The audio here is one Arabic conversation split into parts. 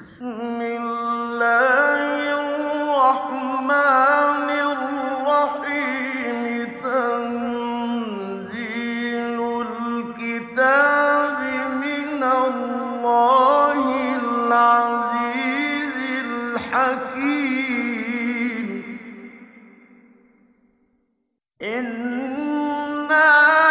بسم الله الرحمن الرحيم تنزيل الكتاب من الله العزيز الحكيم إنا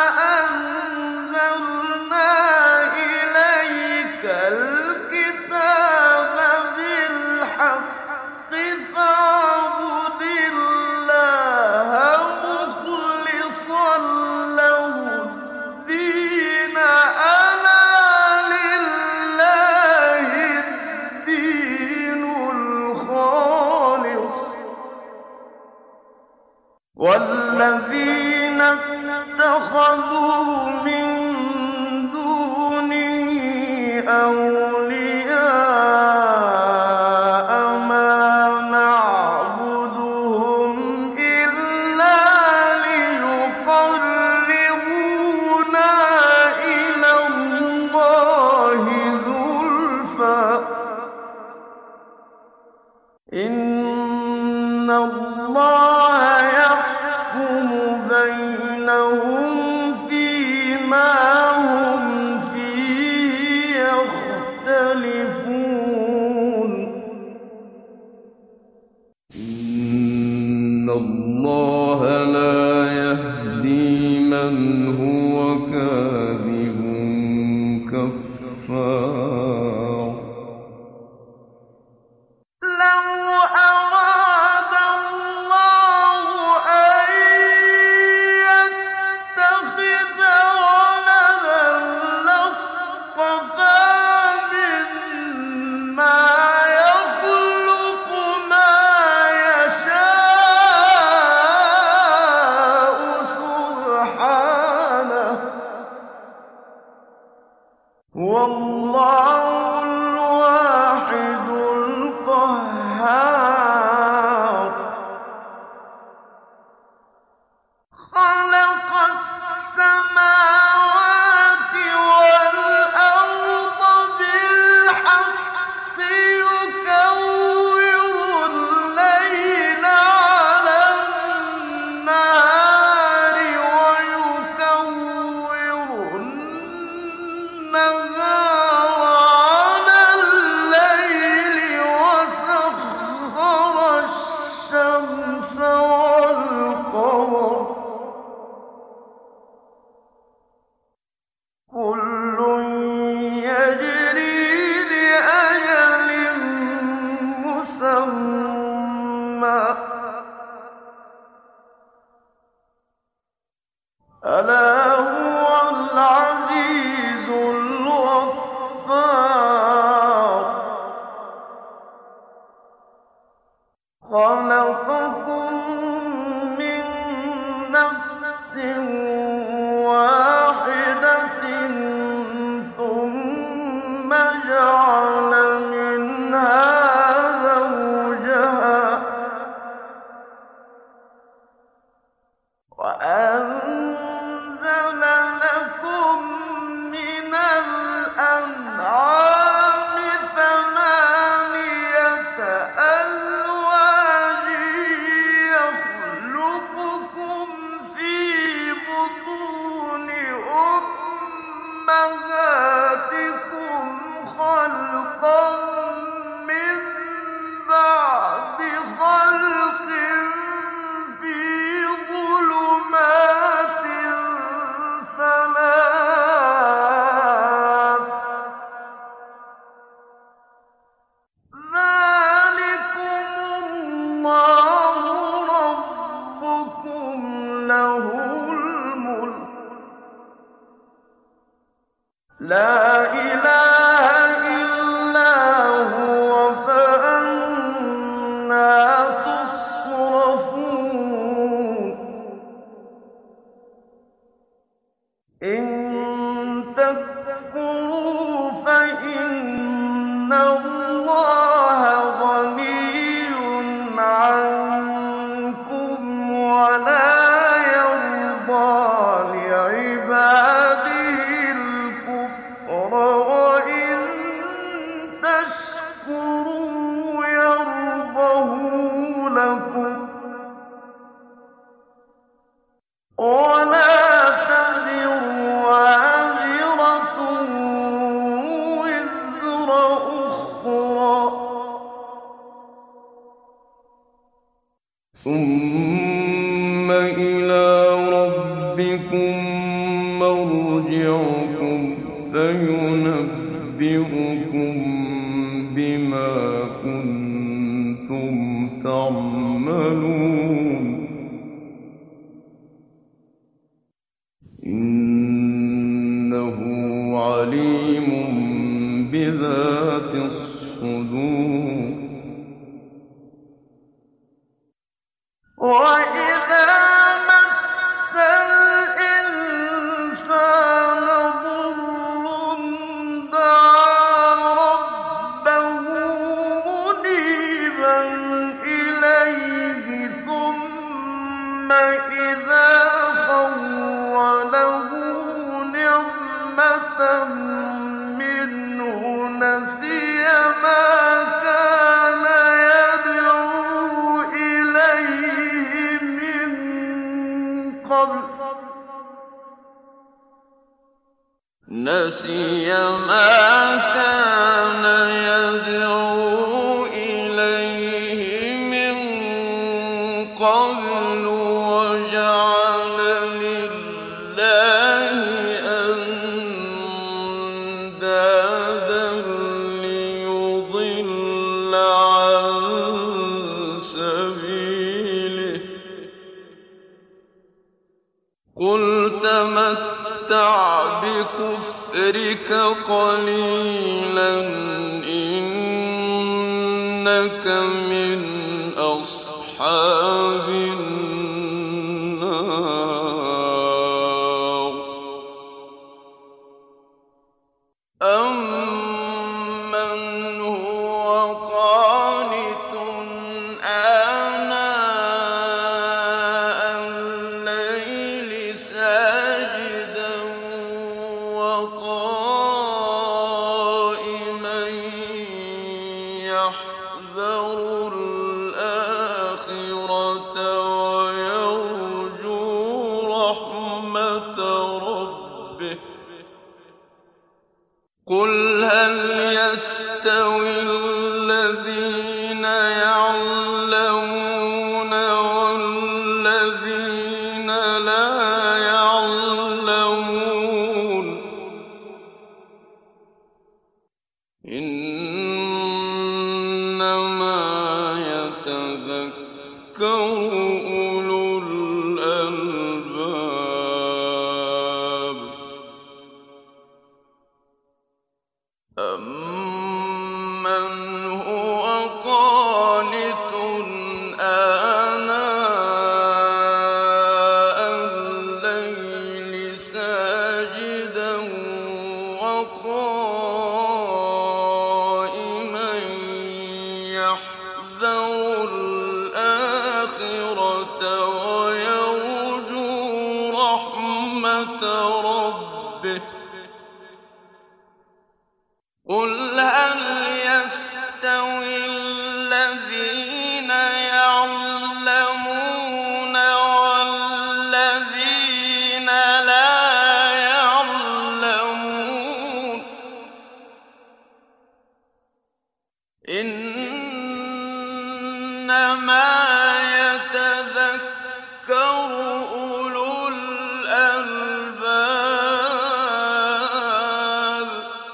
أنزلنا إليك الكتاب بالحق فاعبد الله مخلصا له الدين ألا لله الدين الخالص والذين اتخذوا من دونه أولياء ما نعبدهم إلا ليقربونا إلى الله زلفى إن الله يحكم بينهم فيما هم فيه يختلفون إن الله لا يهدي من هو كاذب كفار لو أراد الله أن يتخذ ولدا لاصطفى مما يخلق ما يشاء سبحانه هو الله الواحد القهار خلق السماوات والأرض بالحق يكور الليل على النهار ويكور النهار على الليل وسخر الشمس والقمر كل يجري لأجل مسمى ألا هو العزيز الغفار خلقكم من نفس واحدة ثم جعل منها زوجها وأنزل لكم من الأنعام ثمانية أزواج يخلقكم في بطون أمهاتكم خلقا من بعد خلق في ظلمات ثلاث ذلكم الله ربكم له الملك لا إله إلا هو فأنى تصرفون إن تكفروا فإن الله غني عنكم ولا يرضى لعباده الكفر وإن تشكروا يرضه لكم ولا تزر وازرة وزر أخرى ثم إلى ربكم مرجعكم فينبئكم بما كنتم تعملون إنه عليم بذات الصدور وإذا مس الإنسان ضر دعا ربه منيبا إليه ثم إذا خوله نعمة منه نسي ما كان يدعو إليه من قبل وجعل لله أندادا ليضل عن سبيله قل تمتع بكفرك قليلا إنك من أصحاب النار أمن هو قانت آناء الليل ساجدا وقائما يحذر الآخرة ويرجو رحمة ربه قل هل يستوي الذين يعلمون والذين لا يعلمون إنما يتذكر أولو الألباب أمن هو قانت آناء الليل ساجدا وقائما يحذر الآخرة ويرجو رحمة ربه قل هل يستوي الذين يعلمون والذين لا يعلمون إنما يتذكر أولو الألباب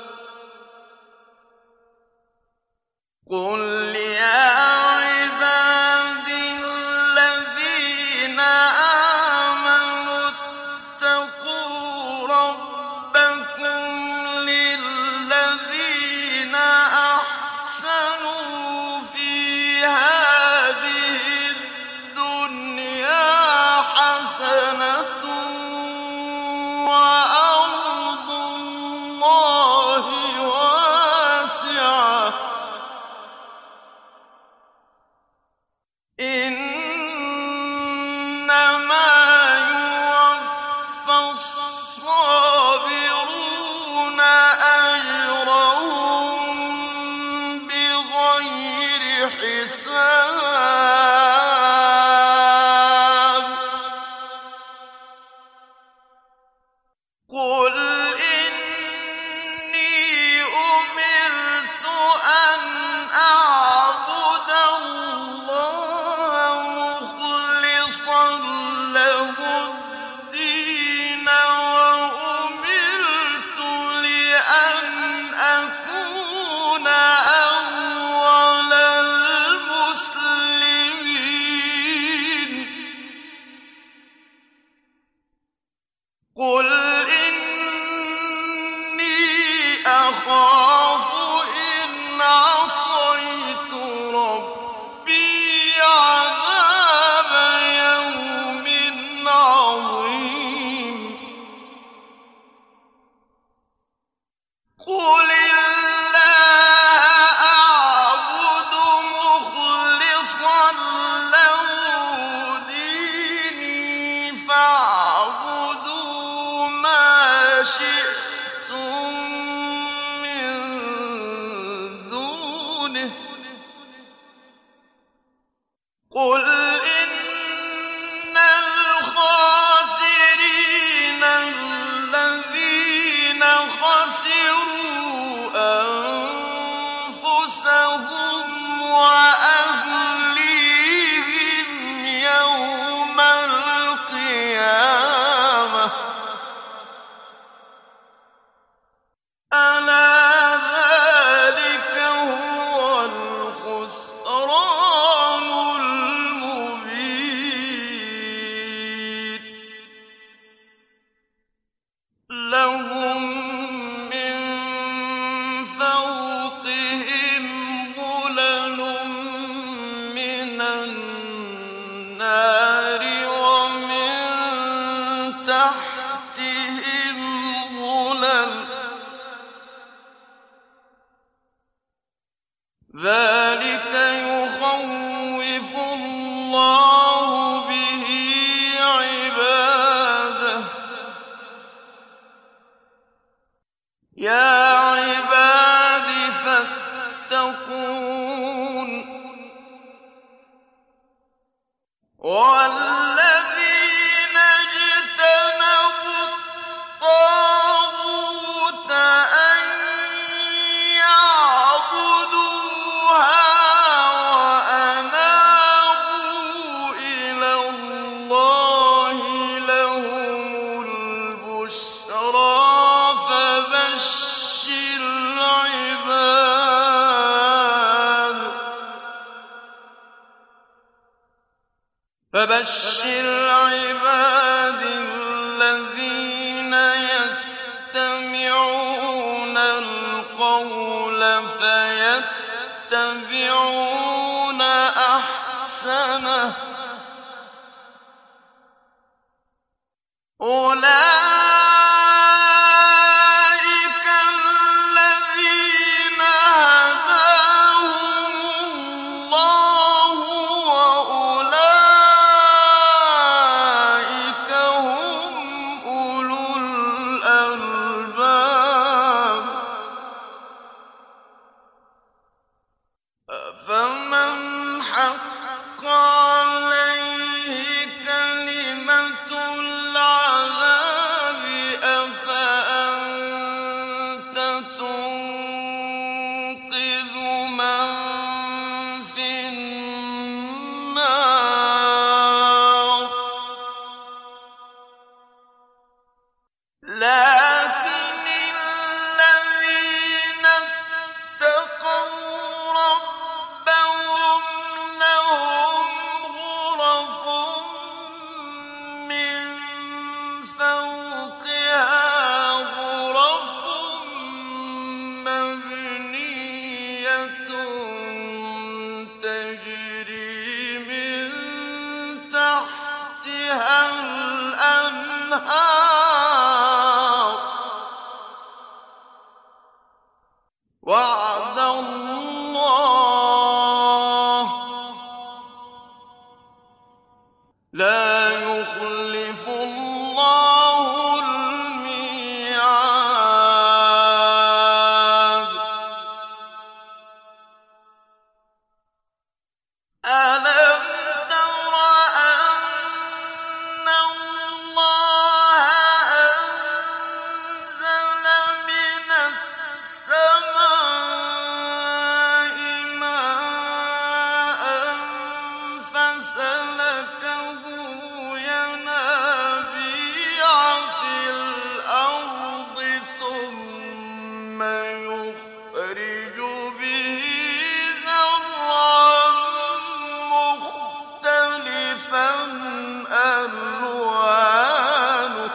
قل يا عبادي الذين آمنوا اتقوا ربكم للذين أحسنوا في هذه الدنيا حسنة وأرض الله واسعة حساب قل إني أمرت أن أعبد الله مخلصا له الدين وأمرت لأن أكون أول المسلمين قل أخاف إن عصيت ربي عذاب يوم عظيم قل الله أعبد مخلصا له ديني فاعبدوا ما شئتم قل إن الخاسرين الذين خسروا أنفسهم وأهليهم يوم القيامة ألا ذلك هو الخسران المبين لهم من فوقهم ظلل من النار ومن تحتهم ظلل ذلك يخوف الله به عباده يا عباد فاتقون والذين اجتنبوا الطاغوت أن يعبدوها وأنابوا إلى الله لهم البشرى فبشر عباد الذين يستمعون القول فيتبعون أحسنه أولئك الذين هداهم الله وأولئك هم أولو الألباب فمن حق عليه كلمة العذاب أفأنت تنقذ من في النار لكن الذين اتقوا ربهم لهم غرف من فوقها غرف مبنية تجري من تحتها الأنهار وعد الله لا يخلف الله الميعاد أَلَمْ تَرَ أَنَّ اللَّهَ أَنزَلَ مِنَ السَّمَاءِ مَاءً فَسَلَكَهُ يَنَابِيعَ فِي الْأَرْضِ ثُمَّ يُخْرِجُ بِهِ زَرْعًا مُّخْتَلِفًا أَلْوَانُهُ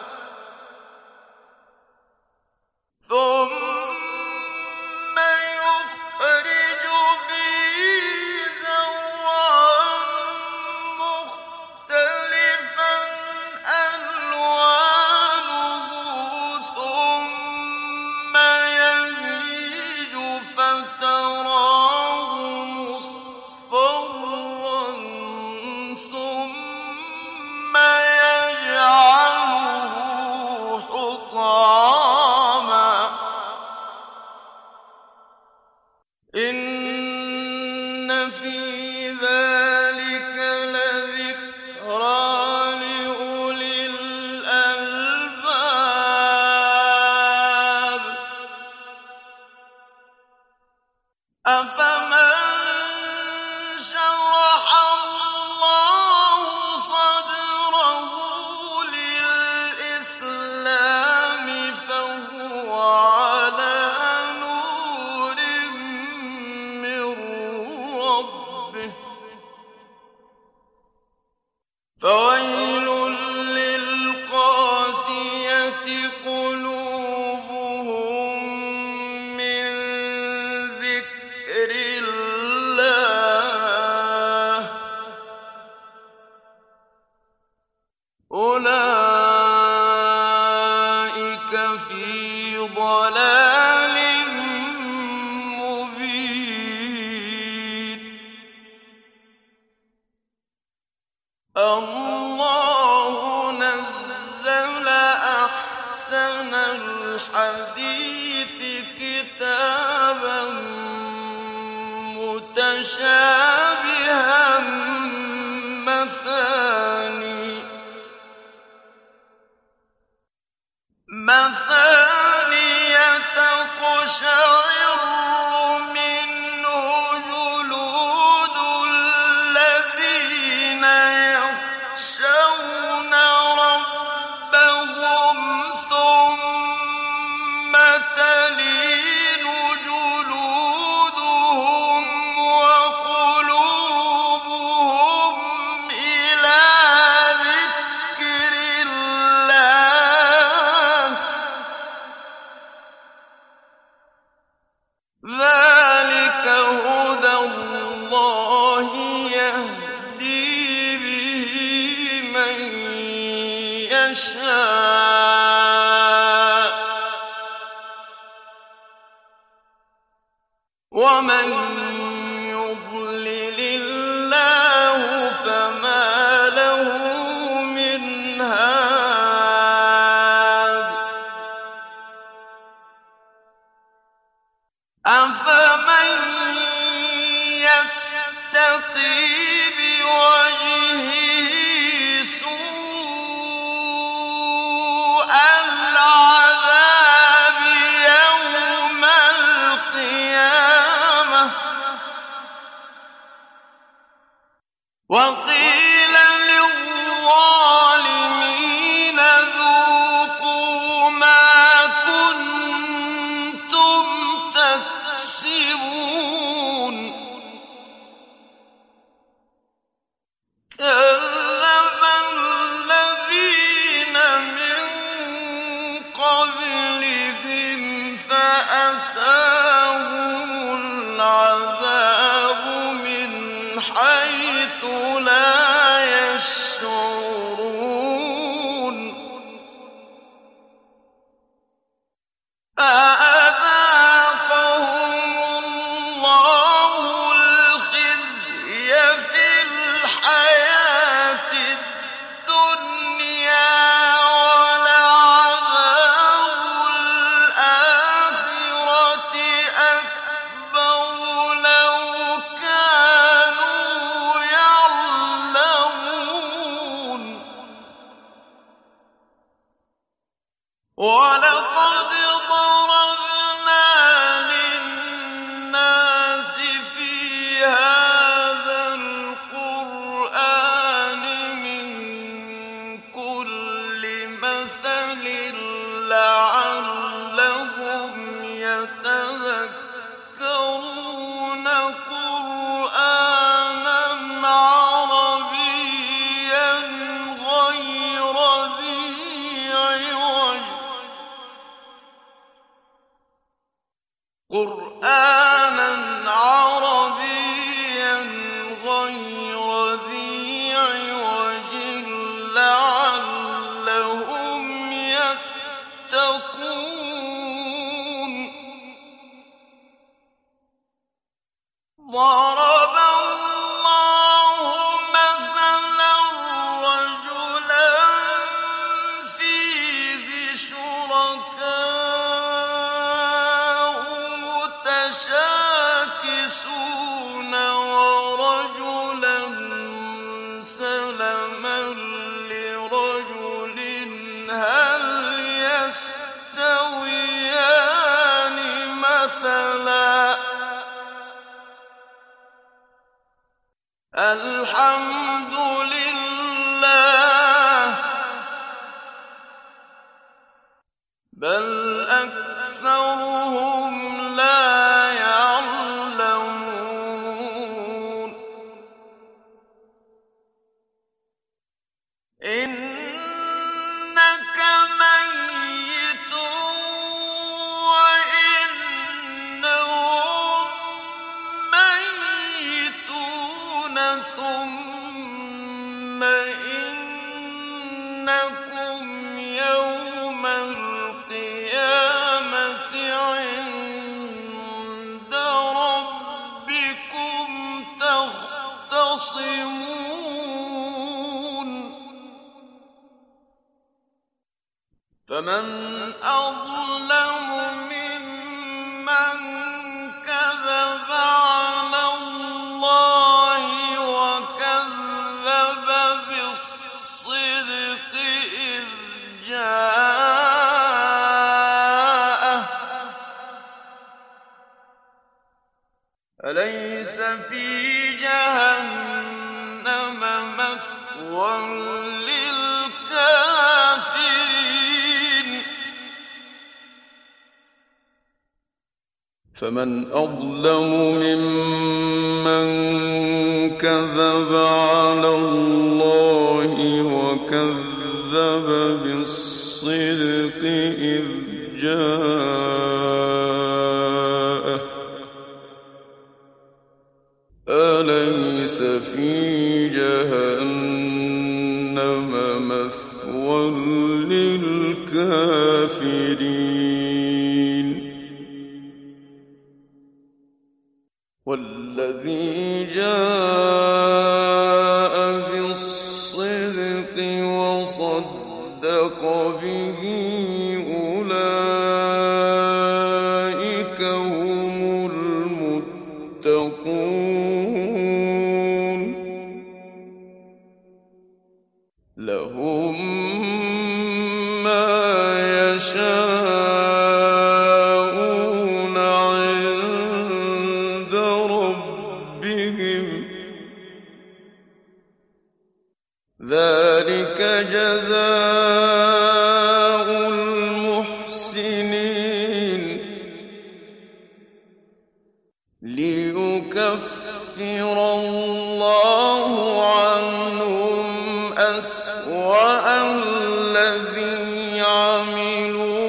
ثُمَّ يَهِيجُ فَتَرَاهُ مُصْفَرًّا ثُمَّ يَجْعَلُهُ حُطَامًا إِنَّ فِي ذَلِكَ لَذِكْرَىٰ لِأُولِي الْأَلْبَابِ أَفَمَن شَرَحَ اللَّهُ صَدْرَهُ لِلْإِسْلَامِ فَهُوَ عَلَىٰ نُورٍ مِّن رَّبِّهِ فَوَيْلٌ لِّلْقَاسِيَةِ قُلُوبُهُم مِّن ذِكْرِ اللَّهِ أُولَٰئِكَ فِي ضَلَالٍ مُّبِينٍ اللَّهُ نَزَّلَ أَحْسَنَ الْحَدِيثِ كِتَابًا مُّتَشَابِهًا مَّثَانِيَ تَقْشَعِرُّ مِنْهُ جُلُودُ الَّذِينَ يَخْشَوْنَ رَبَّهُمْ ثُمَّ تَلِينُ جُلُودُهُمْ وَقُلُوبُهُمْ إِلَىٰ ذِكْرِ اللَّهِ ۚ ذَٰلِكَ هُدَى اللَّهِ يَهْدِي بِهِ مَن يَشَاءُ ۚ وَمَن يُضْلِلِ اللَّهُ فَمَا لَهُ مِنْ هَادٍ أَفَمَن يَتَّقِي بِوَجْهِهِ سُوءَ الْعَذَابِ يَوْمَ الْقِيَامَةِ وَقِيلَ لِلظَّالِمِينَ ذُوقُوا مَا كُنتُمْ تَكْسِبُونَ كَذَّبَ الَّذِينَ مِن قَبْلِهِمْ فَأَتَاهُمُ الْعَذَابُ مِنْ حَيْثُ لَا يَشْعُرُونَ فَأَذَاقَهُمُ اللَّهُ الْخِزْيَ فِي الْحَيَاةِ الدُّنْيَا ۖ وَلَعَذَابُ الْآخِرَةِ أَكْبَرُ لَوْ كَانُوا ضرب الله مثلا رجلا فيه شركاء متشاكسون ورجلا سلما لرجل هل يستويان مثلا الحمد لله بل أكثرهم لا يعلمون إنك ميت وإنهم ميتون ثم إنكم يوم القيامة عند ربكم تختصمون فمن أظلم ممن كذب على الله وكذب بالصدق إذ جاءه أليس في جهنم مثوى للكافرين فمن أظلم ممن كذب على الله وكذب بالصدق إذ جاءه أليس في جهنم مثوى للكافرين والذي جاء بالصدق وصدق به أولئك هم المتقون لهم ما يشاءون عند ربهم ذلك جزاء المحسنين ليكفر الله عنهم أسوأ الذي عملوا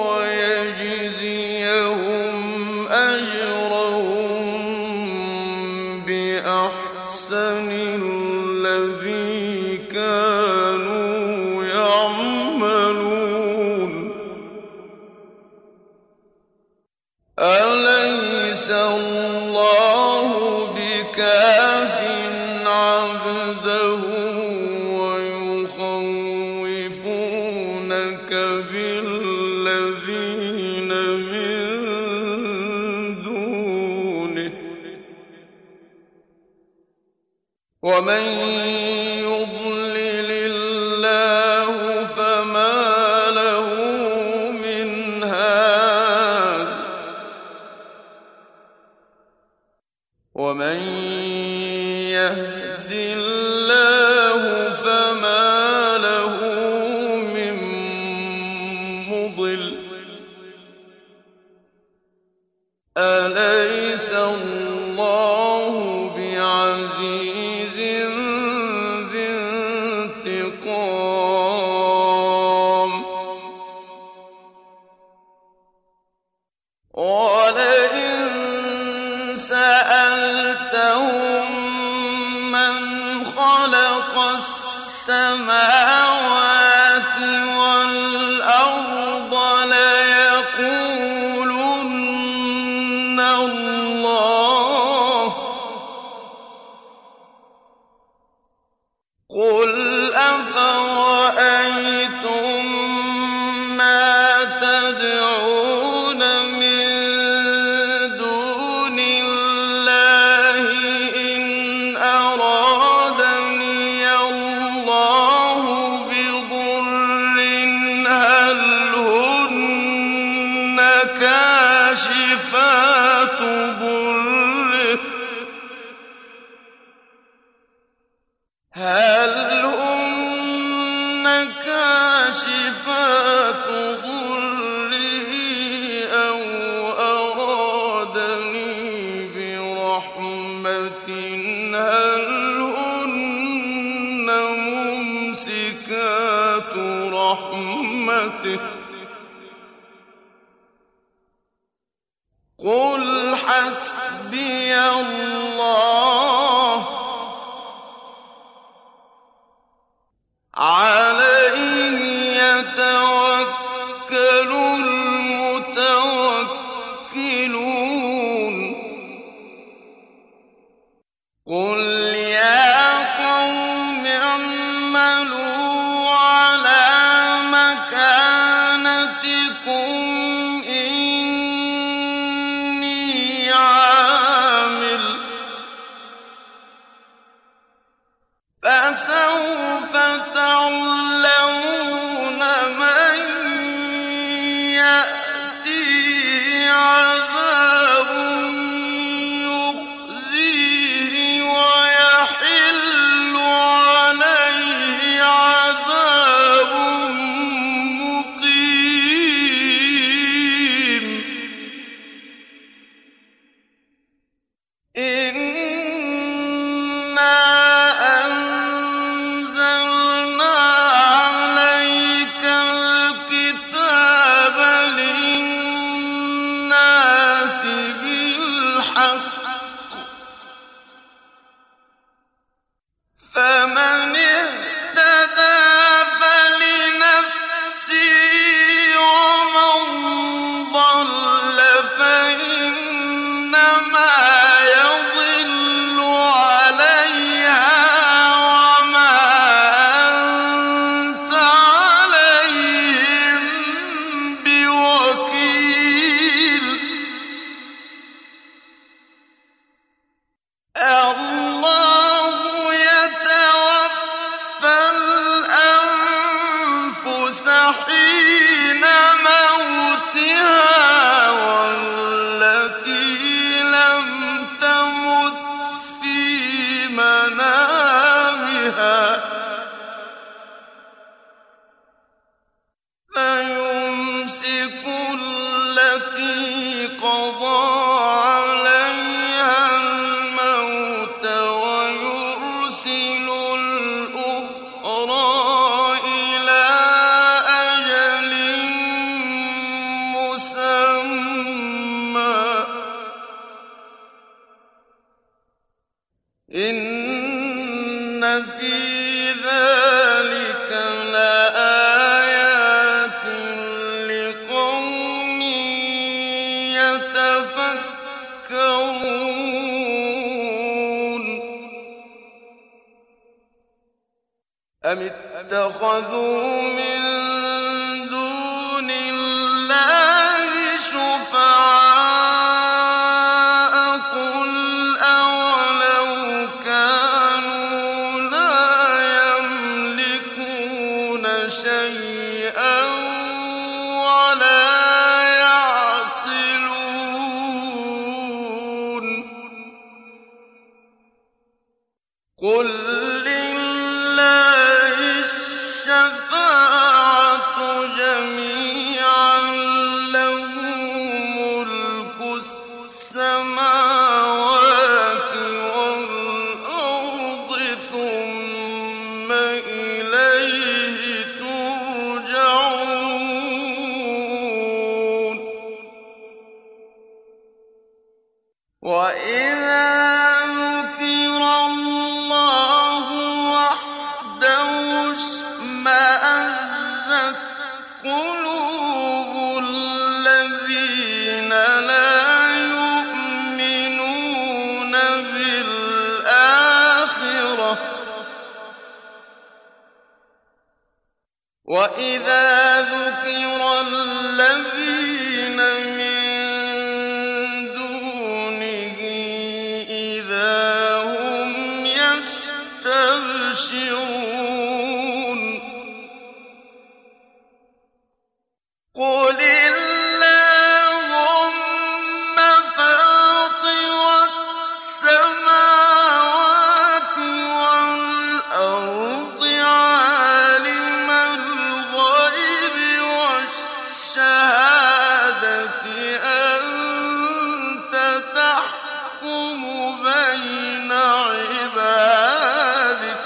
ويجزيهم أجرهم بأحسن الذي كانوا يعملون أليس الله بكاف عبده ويخوفونك بالذين من دونه ومن يضلل الله فما له من هاد ومن يهد الله فما له من مضل أليس الله بعزيز ذي انتقام ولئن سألتهم من خلق السماوات والأرض ليقولن الله رحمة هل هن ممسكات رحمته قل حسبي الله عليه يتوكل المتوكلون قل يا قوم اعملوا على مكانتكم إني عامل فسوف تعلمون من يأتيه عذاب يخزيه ويحل عليه عذاب مقيم إنا أنزلنا عليك الكتاب للناس بالحق فمن اهتدى فلنفسه ومن ضل فإنما يضل عليها وما أنت عليهم بوكيل الله يتوفى الأنفس حين موتها والتي لم تمت في منامها فيمسك التي قضى عليها الموت ويرسل الأخرى إلى أجل مسمى إن في ذلك لآيات لقوم يتفكرون أم اتخذوا من دون الله شفعاء قل أولو كانوا لا يملكون شيئا ولا يعقلون قل لله الشفاعة جميعا له ملك السماوات والأرض ثم إليه ترجعون وإذا ذكر الله وحده اشمأزت قلوب الذين لا يؤمنون بالآخرة وإذا ذكر الذين من دونه إذا هم يستبشرون قل اللهم فاطر السماوات والأرض عالم الغيب والشهادة أنت تحكم بين عبادك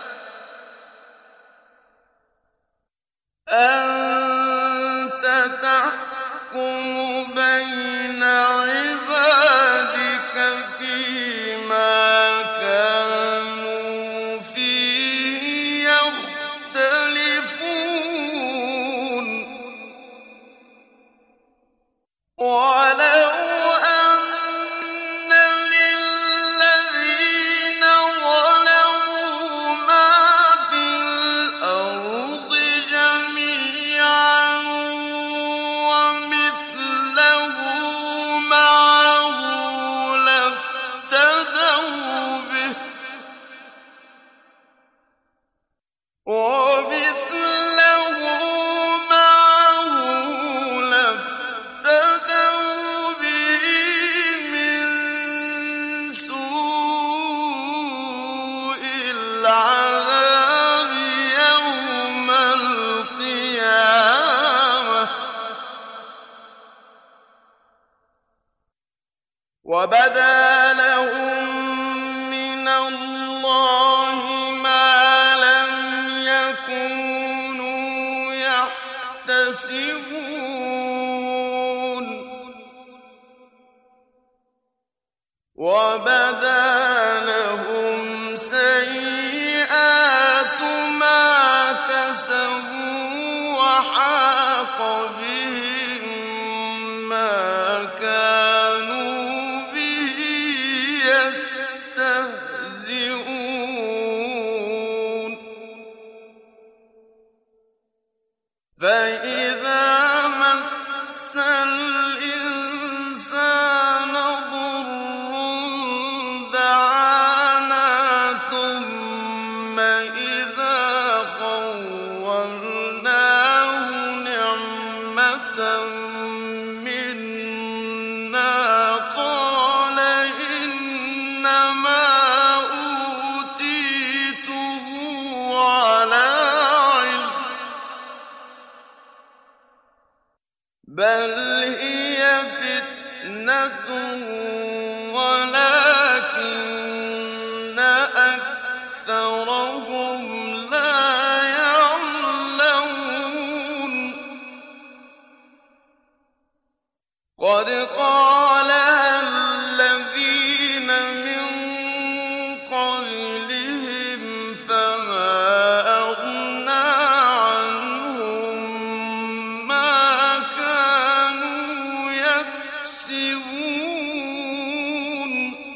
أنت تحكم بين عبادك فيما كانوا فيه يختلفون ولو أن للذين ظلموا ما في الأرض جميعا ومثله معه لافتدوا به من سوء العذاب يوم القيامة وبدا لهم من الله ما لم يكونوا يحتسبون وبدا لهم سيئات ما كسبوا وحاق بهم ما كانوا به يستهزئون فإذا مس الإنسان ضر دعانا ثم إذا خولناه نعمة منا قال إنما أوتيته على علم بل هي فتنة ولكن أكثرهم لا يعلمون قد قالها الذين من قبلهم فما أغنى عنهم ما كانوا يكسبون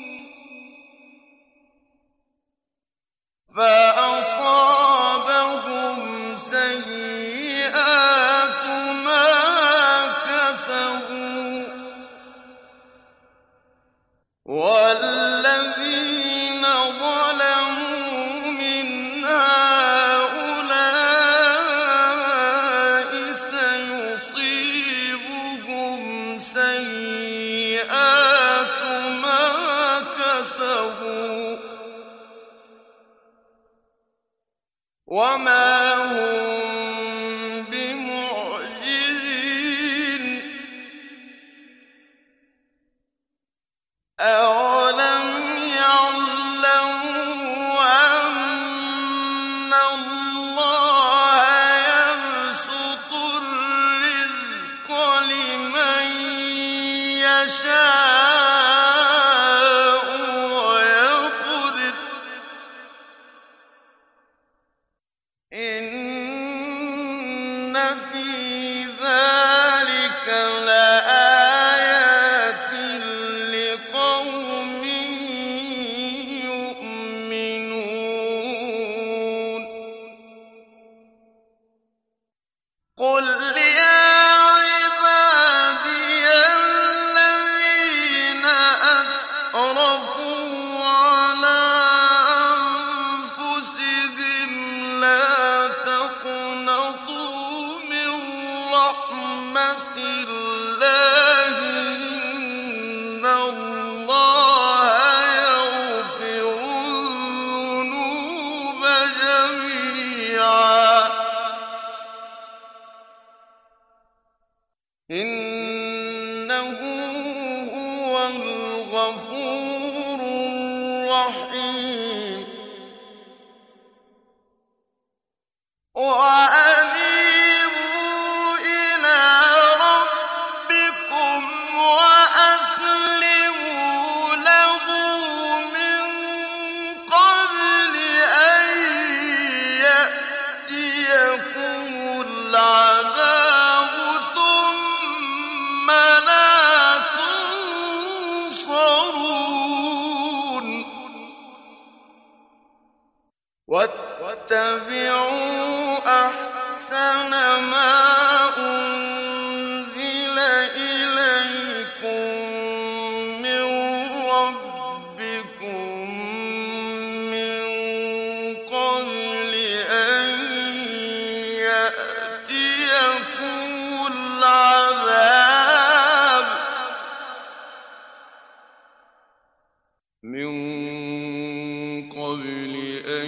فأصابهم سيئات ما كسبوا والذين ظلموا من هؤلاء سيصيبهم سيئات ما كسبوا وما هم بمعجزين أولم يعلموا أن الله يبسط الرزق لمن يشاء ويقدر إن في ذلك لآيات لقوم يؤمنون قل يا عبادي الذين أسرفوا على أنفسهم لا تقنطوا من رحمة الله إن الله يغفر الذنوب جميعا إنه هو الغفور رحيم وأنيبوا إلى ربكم وأسلموا له من قبل أن يأتيكم العذاب ثم لا تنصرون واتبعوا أحسن ما أنزل إليكم من ربكم من قبل أن يأتيكم العذاب من قبل أن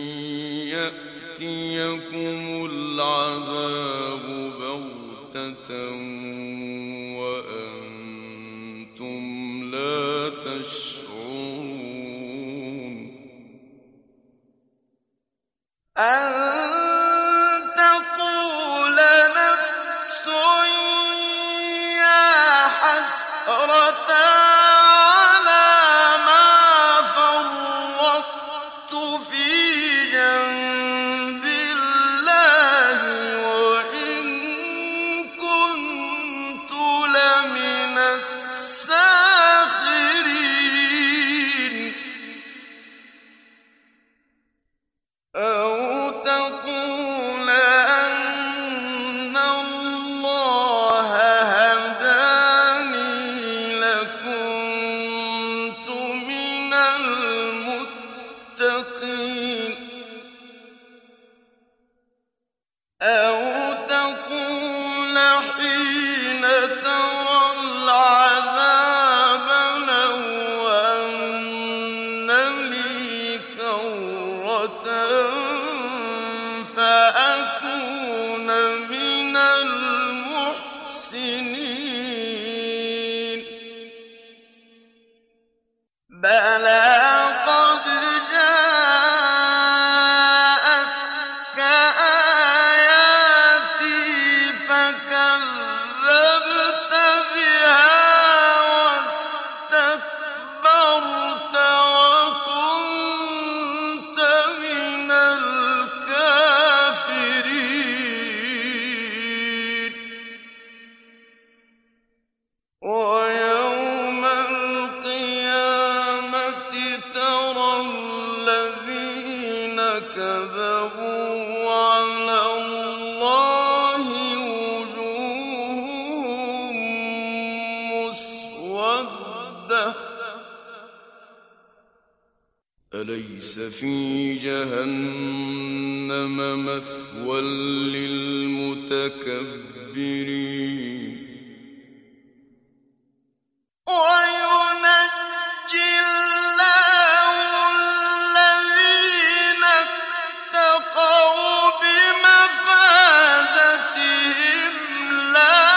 يأتيكم العذاب بغتة وأنتم لا تشعرون أن تقول نفس يا حسرة على ما فرطت في جنب الله وإن كنت لمن الساخرين أو تقول أن الله هداني لكنت من المتقين أو تقول حين ترى العذاب لو أن لي كرة فأكون من المحسنين بلى قد جاءتك آياتي فكذبت بها واستكبرت وكنت من الكافرين ويوم القيامة ترى الذين كذبوا على الله وجوههم مسودة أليس في جهنم مثوى للمتكبرين وينجي الله الذين اتقوا بمفازتهم لا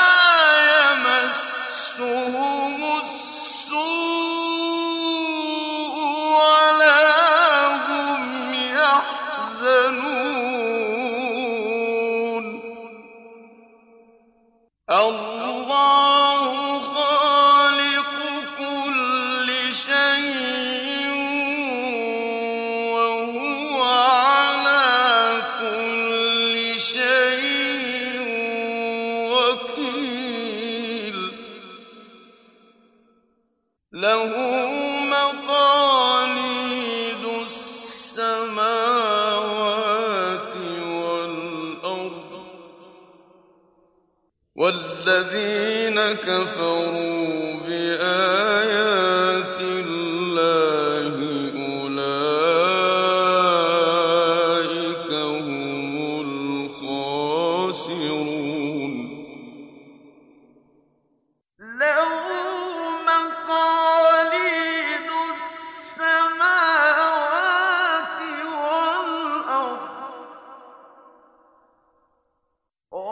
يمسهم السوء ولا هم يحزنون الله خالق كل شيء وهو على كل شيء وكيل له مقاليد السماوات والأرض والذين كفروا بآيات الله أولئك هم الخاسرون له مقاليد السماوات والأرض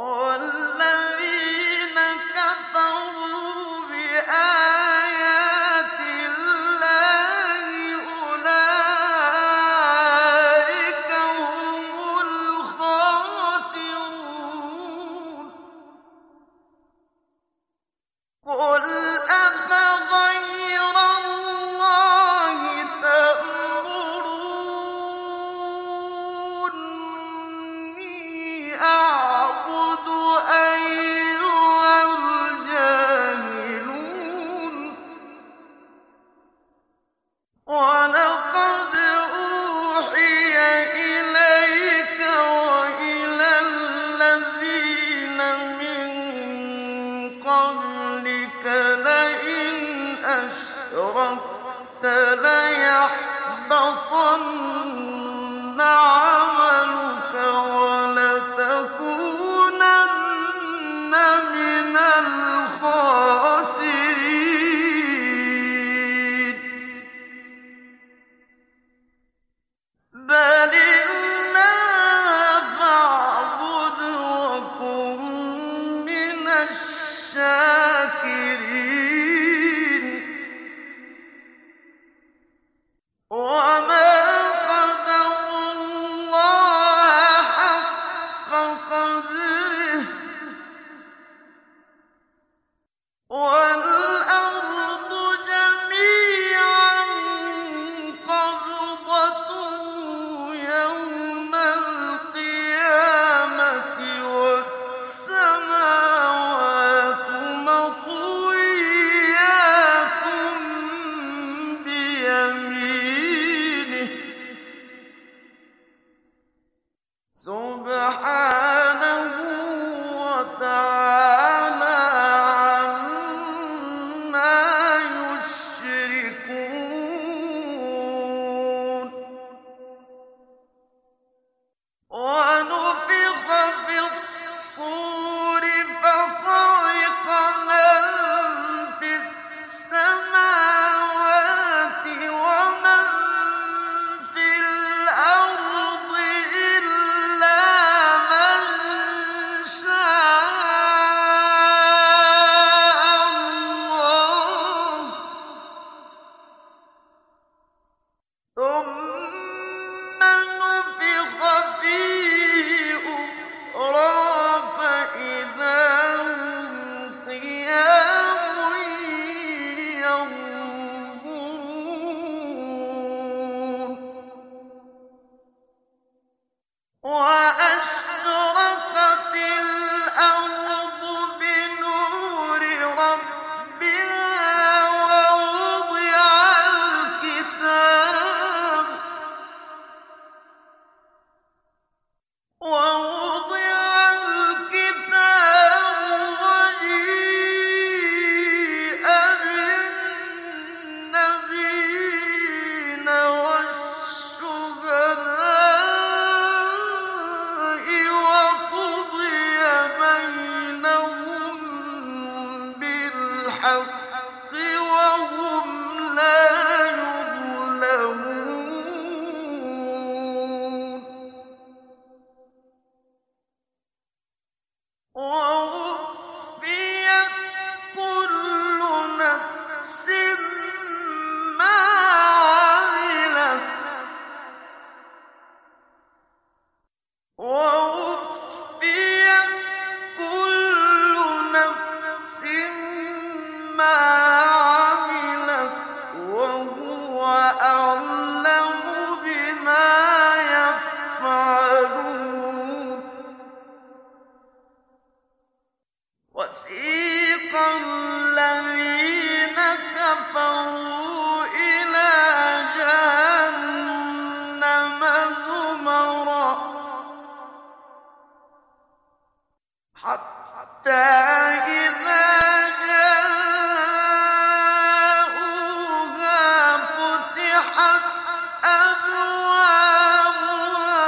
والذين كفروا بآيات وَلَقَدْ أُوحِيَ إِلَيْكَ وَإِلَى الَّذِينَ مِن قَبْلِكَ لَئِنْ أَشْرَكْتَ لَيَحْبَطَنَّ عَمَلُكَ وَلَتَكُونَنَّ مِنَ الْخَاسِرِينَ بَلِ اللَّهَ فَاعْبُدْ وَكُن مِّنَ الشَّاكِرِينَ وَمَا قَدَرُوا اللَّهَ حَقَّ قَدْرِهِ وَالْأَرْضُ جَمِيعًا قَبْضَتُهُ يَوْمَ الْقِيَامَةِ وَالسَّمَاوَاتُ مَطْوِيَّاتٌ بِيَمِينِهِ سُبْحَانَهُ وَتَعَالَىٰ عَمَّا يُشْرِكُونَ وَنُفِخَ فِي الصُّورِ فَصَعِقَ مَن فِي السَّمَاوَاتِ وَمَن فِي الْأَرْضِ إِلَّا مَن شَاءَ اللَّهُ ثُمَّ نُفِخَ فِيهِ أُخْرَىٰ فَإِذَا هُمْ قِيَامٌ يَنظُرُونَ وَأَشْرَقَتِ الْأَرْضُ بِنُورِ رَبِّهَا وَوُضِعَ الْكِتَابُ وَجِيءَ بِالنَّبِيِّينَ وَالشُّهَدَاءِ وَقُضِيَ بَيْنَهُم بِالْحَقِّ وَهُمْ لَا يُظْلَمُونَ وَوُفِّيَتْ كُلُّ نَفْسٍ مَّا عَمِلَتْ وَهُوَ أَعْلَمُ بِمَا يَفْعَلُونَ وَسِيقَ الَّذِينَ كَفَرُوا إِلَىٰ جَهَنَّمَ زُمَرًا حَتَّىٰ إِذَا جَاءُوهَا فُتِحَتْ أَبْوَابُهَا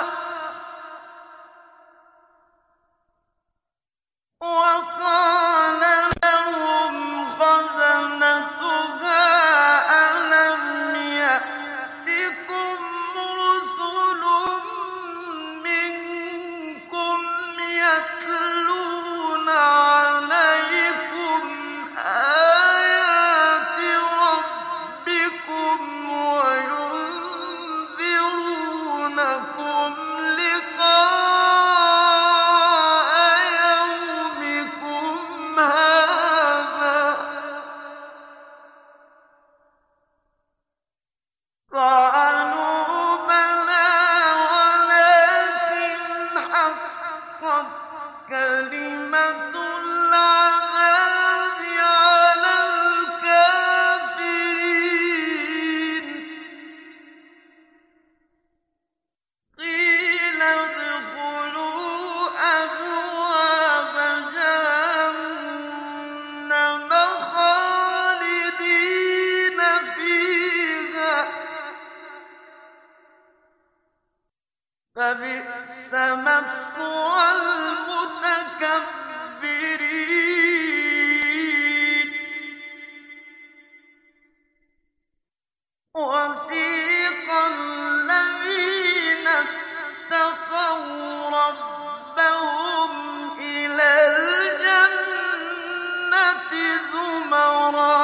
وَقَالَ لَهُمْ خَزَنَتُهَا أَلَمْ يَأْتِكُمْ رُسُلٌ مِّنكُمْ يَتْلُونَ عَلَيْكُمْ فبئس مثوى المتكبرين وسيق الذين اتقوا ربهم إلى الجنة زمرا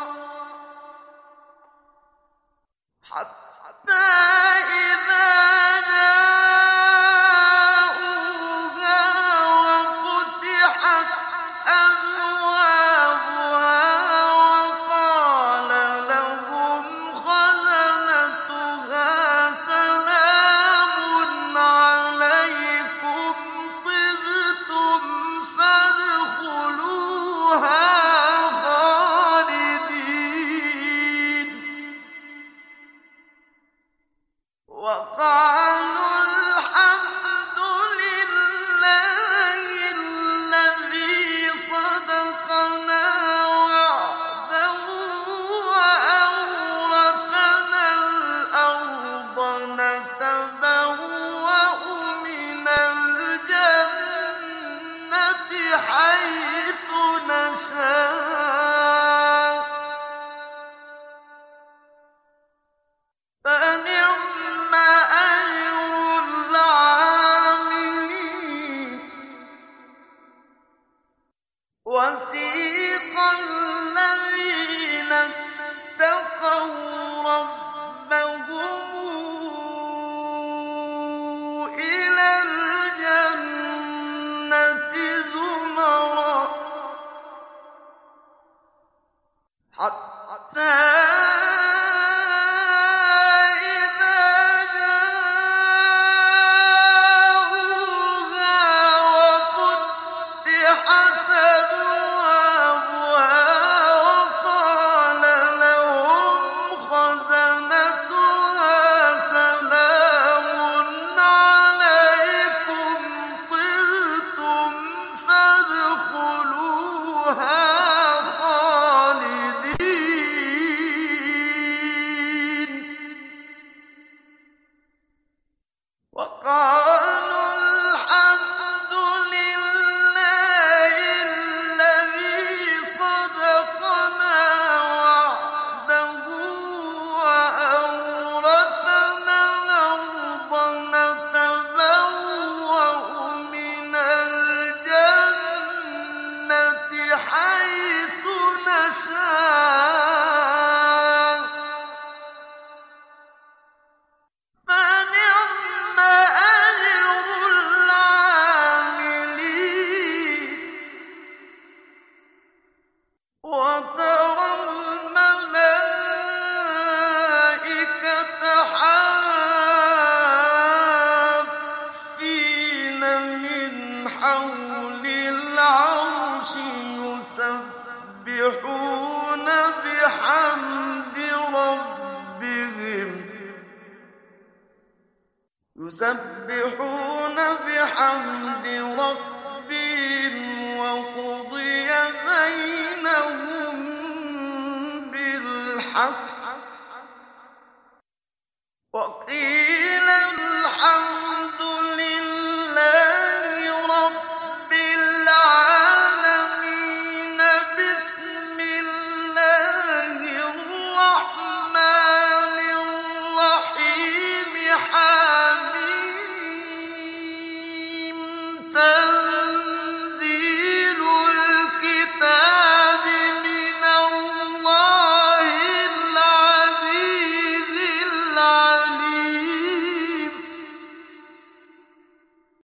حتى إذا جاءوها وفتحت أبوابها وقال لهم خزنتها سلام عليكم طبتم فادخلوها خالدين وقالوا الحمد لله الذي صدقنا وعده وأورثنا الأرض نتبوأ من الجنة حيث نشاء فنعم أجر العاملين وسيق الذين اتقوا ربهم إلى الجنة زمرا حتى إذا جاءوها وفتحت أبوابها وقال لهم خزنتها سلام عليكم طبتم فادخلوها خالدين وقالوا الحمد لله الذي صدقنا وعده وأورثنا الأرض نتبوأ من الجنة حيث نشاء فنعم أجر العاملين وترى الملائكة حافين من حول العرش يسبحون بحمد ربهم وقضي بينهم بالحق